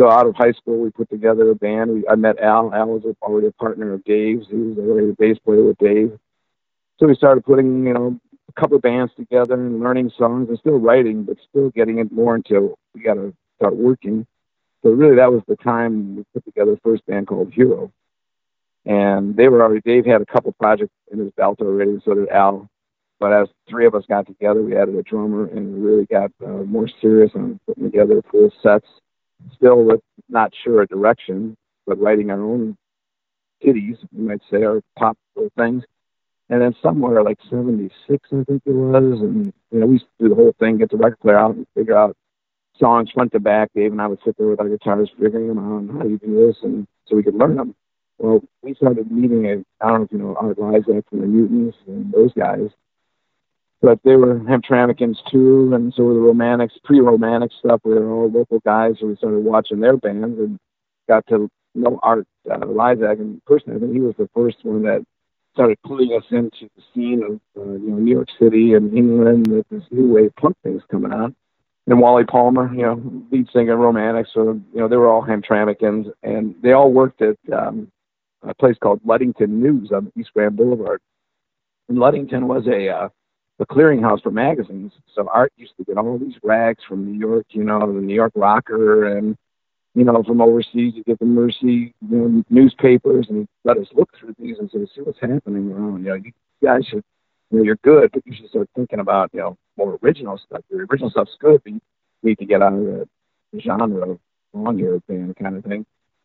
So out of high school, we put together a band. I met Al. Al was already a partner of Dave's. He was already a bass player with Dave. So we started putting, a couple of bands together and learning songs and still writing, but still getting it more into we got to start working. So really, that was the time we put together the first band called Hero. And Dave had a couple projects in his belt already, so did Al. But as three of us got together, we added a drummer and we really got more serious on putting together full sets. Still with not sure a direction, but writing our own kitties, you might say, our pop things. And then somewhere like 76, I think it was, and we used to do the whole thing, get the record player out and figure out songs front to back. Dave and I would sit there with our guitars figuring them out, and how do you do this, and so we could learn them. Well, we started meeting I don't know if you know Art Lysak from the Mutants and those guys, but they were Hamtramckens too, and so were the Romantics, pre-Romantic stuff. We were all local guys, so we started watching their bands and got to know Art Lysak. And personally, I think he was the first one that started pulling us into the scene of New York City and England with this new wave punk things coming on. And Wally Palmer, lead singer, Romantics, so they were all Hamtramckens, and they all worked at a place called Ludington News on East Grand Boulevard. And Ludington was a clearinghouse for magazines. So Art used to get all these rags from New York, the New York Rocker, and from overseas, you get the Mercy, newspapers, and he let us look through these and say, see what's happening around. You guys should, you're good, but you should start thinking about, more original stuff. Your original stuff's good, but you need to get out of the genre of long hair band kind of thing.